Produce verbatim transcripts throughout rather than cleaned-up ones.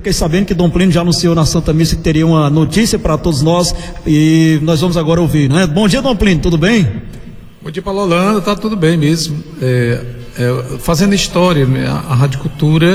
Fiquei sabendo que Dom Plínio já anunciou na Santa Missa que teria uma notícia para todos nós e nós vamos agora ouvir, né? Bom dia, Dom Plínio, tudo bem? Bom dia, Paulo Holanda, tá tudo bem mesmo. É, é, fazendo história, né? A Rádio Cultura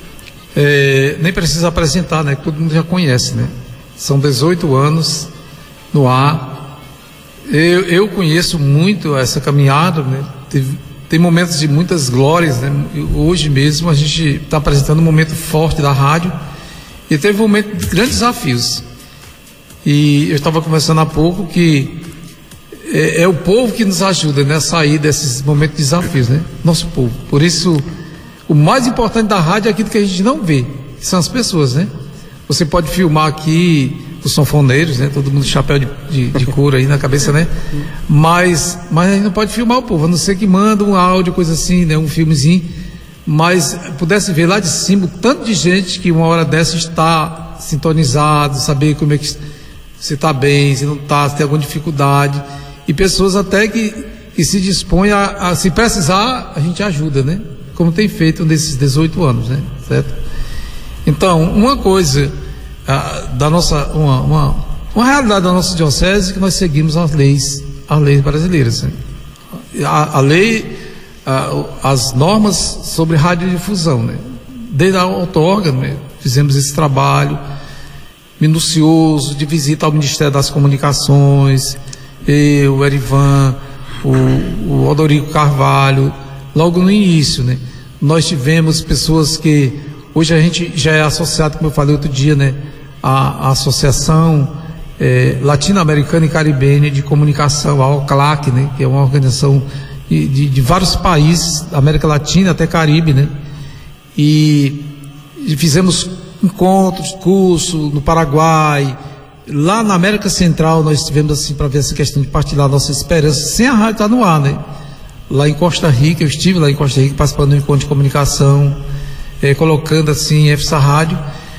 é, nem precisa apresentar, né? Todo mundo já conhece, né? São dezoito anos no ar. Eu, eu conheço muito essa caminhada, né? Teve, tem momentos de muitas glórias, né? Hoje mesmo a gente está apresentando um momento forte da rádio e teve um momento de grandes desafios. E eu estava conversando há pouco que é, é o povo que nos ajuda, né, a sair desses momentos de desafios, né? Nosso povo. Por isso, o mais importante da rádio é aquilo que a gente não vê, que são as pessoas, né? Você pode filmar aqui os sanfoneiros, né? Todo mundo de chapéu de, de, de couro aí na cabeça, né? Mas, mas a gente não pode filmar o povo, a não ser que manda um áudio, coisa assim, né? Um filmezinho. Mas pudesse ver lá de cima o tanto de gente que uma hora dessa está sintonizado, saber como é que se está bem, se não está, se tem alguma dificuldade. E pessoas até que, que se dispõem a, a, se precisar, a gente ajuda, né? Como tem feito nesses dezoito anos, né? Certo? Então, uma coisa a, da nossa, uma, uma, uma realidade da nossa diocese é que nós seguimos as leis, as leis brasileiras, né? A, a lei, a, as normas sobre radiodifusão, né? Desde a outorga, né? Fizemos esse trabalho minucioso de visita ao Ministério das Comunicações, eu, o Erivan, o, o Odorico Carvalho, logo no início, né? Nós tivemos pessoas que hoje a gente já é associado, como eu falei outro dia, né? A, a Associação é, Latino-Americana e Caribenha de Comunicação, a O C L A C, né? Que é uma organização de, de, de vários países da América Latina até Caribe, né? E, e fizemos encontros, cursos no Paraguai, lá na América Central nós tivemos assim para ver essa questão de partilhar nossa esperança, sem a rádio estar no ar, né? Lá em Costa Rica, eu estive lá em Costa Rica participando do encontro de comunicação, é, colocando assim essa rádio,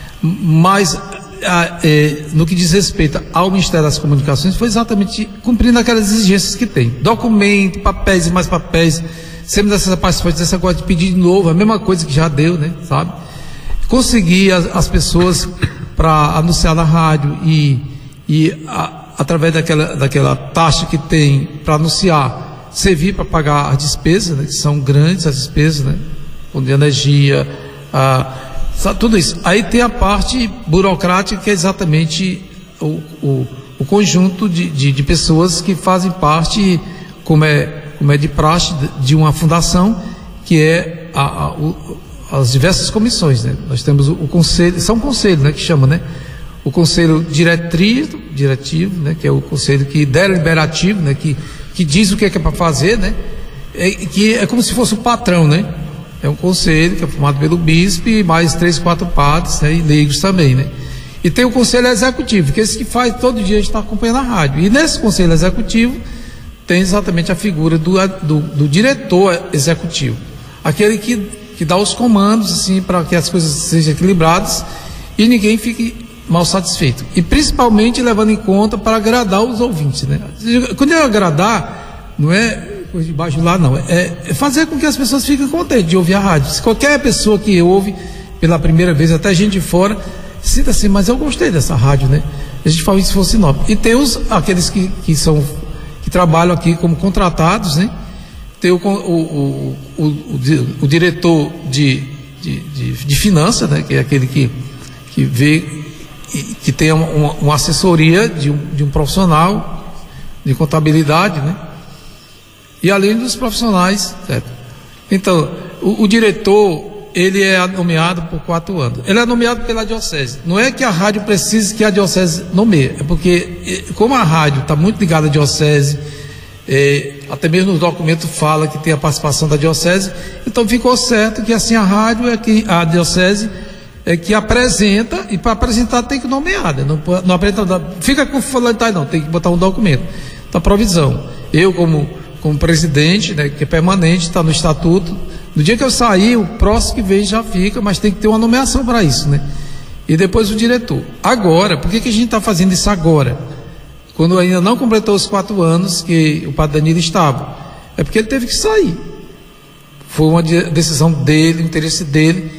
mas a, é, no que diz respeito ao Ministério das Comunicações foi exatamente cumprindo aquelas exigências que tem, documento, papéis e mais papéis, sempre dessas participações, essa coisa de pedir de novo, a mesma coisa que já deu, né? Sabe? Conseguir as, as pessoas para anunciar na rádio e, e a, através daquela, daquela taxa que tem para anunciar, servir para pagar as despesas, né, que são grandes as despesas, né, de energia, a, tudo isso. Aí tem a parte burocrática, que é exatamente o, o, o conjunto de, de, de pessoas que fazem parte, como é, como é de praxe, de uma fundação, que é a, a, o, as diversas comissões, né? Nós temos o, o conselho, são conselhos, né, que chama, né? O conselho diretriz, diretivo, né, que é o conselho que deliberativo, né, que que diz o que é, que é para fazer, né? É, que é como se fosse o patrão, né? É um conselho que é formado pelo bispo e mais três, quatro padres, né, e leigos também, né? E tem o conselho executivo, que é esse que faz todo dia a gente está acompanhando a rádio. E nesse conselho executivo tem exatamente a figura do, do, do diretor executivo, aquele que que dá os comandos assim para que as coisas sejam equilibradas e ninguém fique mal satisfeito, e principalmente levando em conta para agradar os ouvintes, né? Quando eu agradar, não é coisa de baixo lá, não, é, é fazer com que as pessoas fiquem contentes de ouvir a rádio. Se qualquer pessoa que ouve pela primeira vez, até gente de fora, sinta assim, mas eu gostei dessa rádio, né? A gente fala isso se fosse Sinop. E tem os, aqueles que, que são, que trabalham aqui como contratados, né? Tem o, o, o, o, o diretor de, de, de, de finanças, né, que é aquele que, que vê, que tem uma, uma assessoria de um, de um profissional de contabilidade, né? E além dos profissionais, certo? Então, o, o diretor, ele é nomeado por quatro anos. Ele é nomeado pela diocese. Não é que a rádio precise que a diocese nomeie, é porque, como a rádio está muito ligada à diocese, É, até mesmo no documento fala que tem a participação da diocese, então ficou certo que assim a rádio é que a diocese é que apresenta, e para apresentar tem que nomear, né? não, não apresenta, fica com fulano, não, tem que botar um documento da provisão. Eu como, como presidente, né, que é permanente, está no estatuto, no dia que eu sair, o próximo que vem já fica, mas tem que ter uma nomeação para isso, né? E depois o diretor. Agora, por que, que a gente está fazendo isso agora? Quando ainda não completou os quatro anos que o padre Danilo estava, é porque ele teve que sair. Foi uma decisão dele, interesse dele,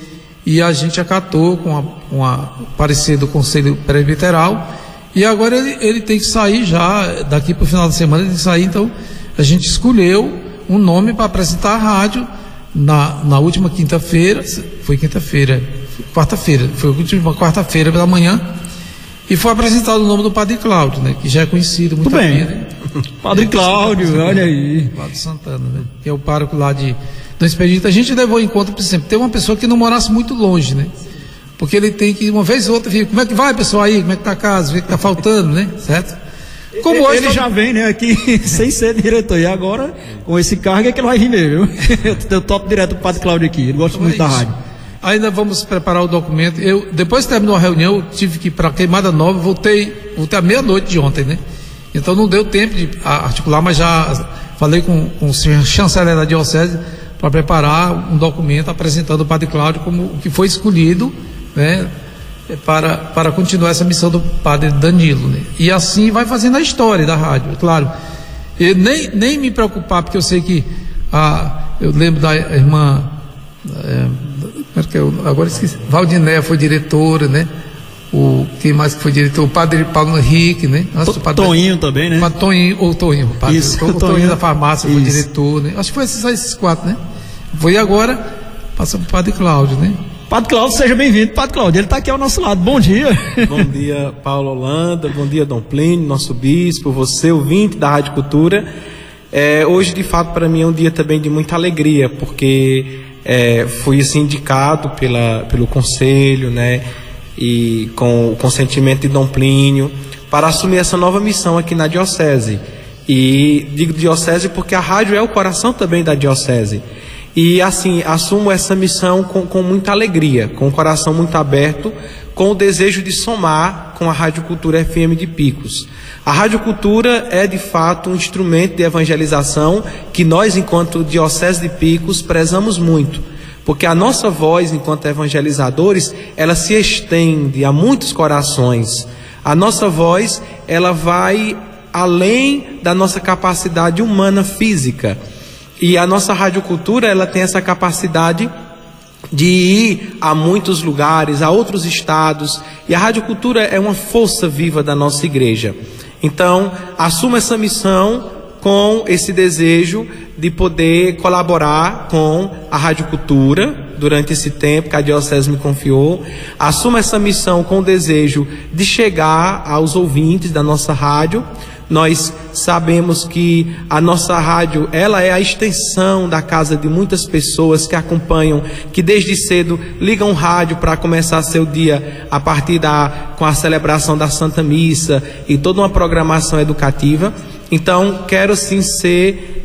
e a gente acatou com a, com a parecer do Conselho Presbiteral, e agora ele, ele tem que sair já, daqui para o final da semana ele tem que sair, então a gente escolheu um nome para apresentar a rádio na, na última quinta-feira, foi quinta-feira, quarta-feira, foi a última quarta-feira pela manhã, e foi apresentado o nome do Padre Cláudio, né, que já é conhecido muito bem. bem, né? Padre Cláudio, olha aí. Padre Santana, né? Que é o pároco lá de do Expedito. A gente levou em conta, por exemplo, ter uma pessoa que não morasse muito longe, né? Porque ele tem que, uma vez ou outra, vir, como é que vai, pessoal, aí? Como é que tá a casa? O que é que tá faltando, né? Certo? Como ele, hoje, ele já vem, né, aqui sem ser diretor, e agora, com esse cargo, é que ele vai vir mesmo, viu? Eu topo direto do Padre Cláudio aqui, ele gosta então muito é da rádio. Ainda vamos preparar o documento. Eu, depois que terminou a reunião, eu tive que ir para Queimada Nova, voltei, voltei à meia-noite de ontem, né? Então não deu tempo de articular, mas já falei com, com o senhor chanceler da Diocese para preparar um documento apresentando o Padre Cláudio como o que foi escolhido, né, para, para continuar essa missão do Padre Danilo, né? E assim vai fazendo a história da rádio, é claro. E nem, nem me preocupar, porque eu sei que a, eu lembro da irmã, é, agora esqueci, Valdiné foi diretora, né? O, quem mais que foi diretor? O Padre Paulo Henrique, né? Nossa, o padre, Toninho também, né? O Toninho, ou Toninho, o padre, Isso, o, o Toninho, Toninho da farmácia foi Isso. diretor, né? Acho que foi esses, esses quatro, né? Foi agora, passa para o Padre Cláudio, né? Padre Cláudio, seja bem-vindo. Padre Cláudio, ele está aqui ao nosso lado. Bom dia. Bom dia, Paulo Holanda. Bom dia, Dom Plínio, nosso bispo, você, ouvinte da Rádio Cultura. É, hoje, de fato, para mim é um dia também de muita alegria, porque é, fui assim, indicado pela, pelo conselho, né? E com o consentimento de Dom Plínio, para assumir essa nova missão aqui na Diocese. E digo Diocese porque a rádio é o coração também da Diocese. E assim, assumo essa missão com, com muita alegria, com o coração muito aberto, com o desejo de somar com a Rádio Cultura F M de Picos. A Rádio Cultura é de fato um instrumento de evangelização que nós, enquanto Diocese de Picos, prezamos muito. Porque a nossa voz, enquanto evangelizadores, ela se estende a muitos corações. A nossa voz, ela vai além da nossa capacidade humana física. E a nossa radiocultura, ela tem essa capacidade de ir a muitos lugares, a outros estados. E a radiocultura é uma força viva da nossa igreja. Então, assumo essa missão com esse desejo de poder colaborar com a Rádio Cultura durante esse tempo que a Diocese me confiou. Assumo essa missão com o desejo de chegar aos ouvintes da nossa rádio. Nós sabemos que a nossa rádio, ela é a extensão da casa de muitas pessoas que acompanham, que desde cedo ligam o rádio para começar seu dia a partir da, com a celebração da Santa Missa e toda uma programação educativa. Então, quero sim ser,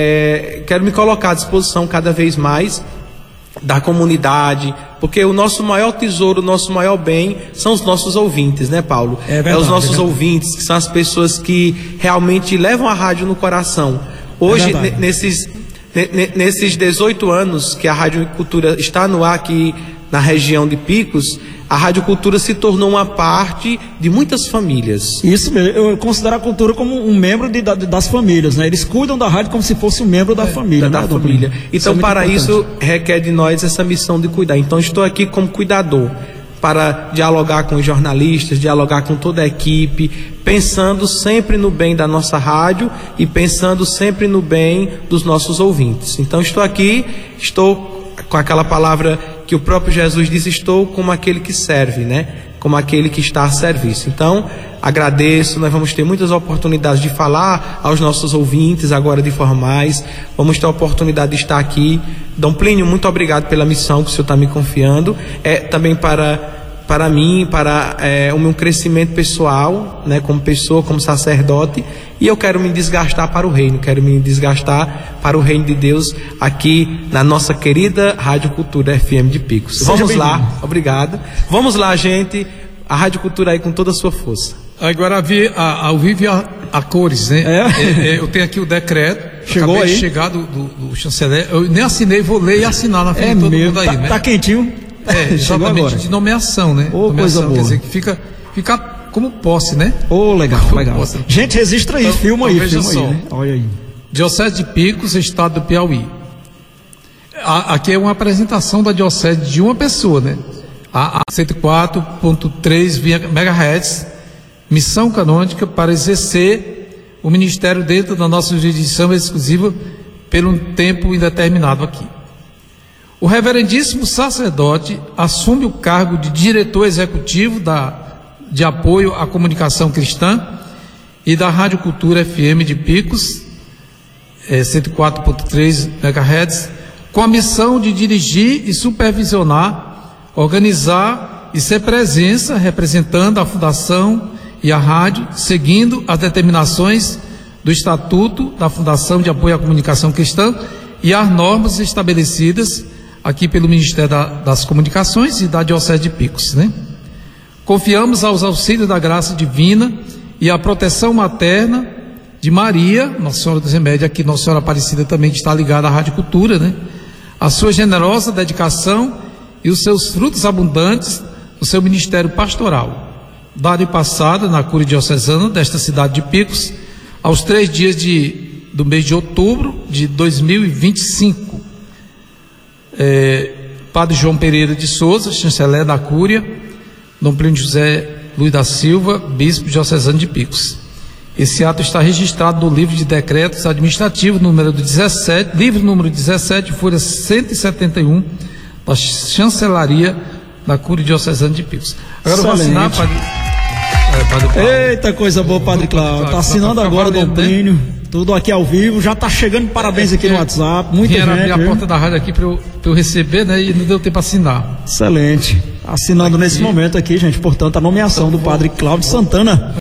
é, quero me colocar à disposição cada vez mais da comunidade, porque o nosso maior tesouro, o nosso maior bem são os nossos ouvintes, né, Paulo? É verdade, é os nossos é ouvintes, que são as pessoas que realmente levam a rádio no coração. Hoje, é nesses, nesses dezoito anos que a Rádio Cultura está no ar aqui na região de Picos, a Rádio Cultura se tornou uma parte de muitas famílias. Isso mesmo, eu considero a cultura como um membro de, da, das famílias, né? Eles cuidam da rádio como se fosse um membro da é, família. Da, né, da família. Então, isso é para importante. Isso, requer de nós essa missão de cuidar. Então, estou aqui como cuidador, para dialogar com os jornalistas, dialogar com toda a equipe, pensando sempre no bem da nossa rádio e pensando sempre no bem dos nossos ouvintes. Então, estou aqui, estou com aquela palavra que o próprio Jesus diz, estou como aquele que serve, né? Como aquele que está a serviço. Então, agradeço, nós vamos ter muitas oportunidades de falar aos nossos ouvintes agora de forma mais, vamos ter a oportunidade de estar aqui. Dom Plínio, muito obrigado pela missão que o senhor está me confiando, é também para... para mim, para é, o meu crescimento pessoal, né, como pessoa, como sacerdote, e eu quero me desgastar para o reino, quero me desgastar para o reino de Deus aqui na nossa querida Rádio Cultura F M de Picos. Seja Vamos lá, obrigado. Vamos lá, gente, a Rádio Cultura aí com toda a sua força. Agora a, ao vivo a, a cores, né? É? É, é, eu tenho aqui o decreto. Chegou acabei aí? de chegar do, do, do chanceler. Eu nem assinei, vou ler e assinar na frente é de todo mesmo, mundo aí, tá, né? Tá quentinho. É, exatamente, de nomeação, né? Oh, nomeação, coisa boa. Quer dizer, que fica, fica como posse, né? Oh, legal, como legal. Posse. Gente, registra aí, então, filma então, aí, veja filma só. aí, né? Olha aí. Diocese de Picos, estado do Piauí. A, aqui é uma apresentação da diocese de uma pessoa, né? A, a cento e quatro ponto três megahertz, missão canônica para exercer o ministério dentro da nossa jurisdição exclusiva por um tempo indeterminado aqui. O reverendíssimo sacerdote assume o cargo de diretor executivo da, de apoio à comunicação cristã e da Rádio Cultura F M de Picos, é, cento e quatro ponto três megahertz, com a missão de dirigir e supervisionar, organizar e ser presença representando a Fundação e a rádio, seguindo as determinações do Estatuto da Fundação de Apoio à Comunicação Cristã e as normas estabelecidas aqui pelo Ministério da, das Comunicações e da Diocese de Picos, né? Confiamos aos auxílios da graça divina e à proteção materna de Maria, Nossa Senhora dos Remédios, aqui Nossa Senhora Aparecida também, que está ligada à Rádio Cultura, né? A sua generosa dedicação e os seus frutos abundantes no seu ministério pastoral, dado e passado na Cúria Diocesana desta cidade de Picos, aos três dias de, do mês de outubro de dois mil e vinte e cinco. É, Padre João Pereira de Souza, chanceler da Cúria, Dom Plínio José Luiz da Silva, bispo diocesano de Picos. Esse ato está registrado no livro de decretos administrativos, número dezessete, livro número dezessete, folha cento e setenta e um, da chancelaria da Cúria Diocesana de Picos. Agora eu vou assinar, Padre, é, Padre Paulo. Eita, coisa boa, Padre Cláudio. Está assinando agora, Dom Plínio. Tudo aqui ao vivo, já está chegando parabéns aqui no WhatsApp. Muita gente. Vieram abrir a porta da rádio aqui para eu, eu receber, né? E não deu tempo para assinar. Excelente. Assinando aqui nesse momento aqui, gente, portanto, a nomeação do Padre Cláudio Santana.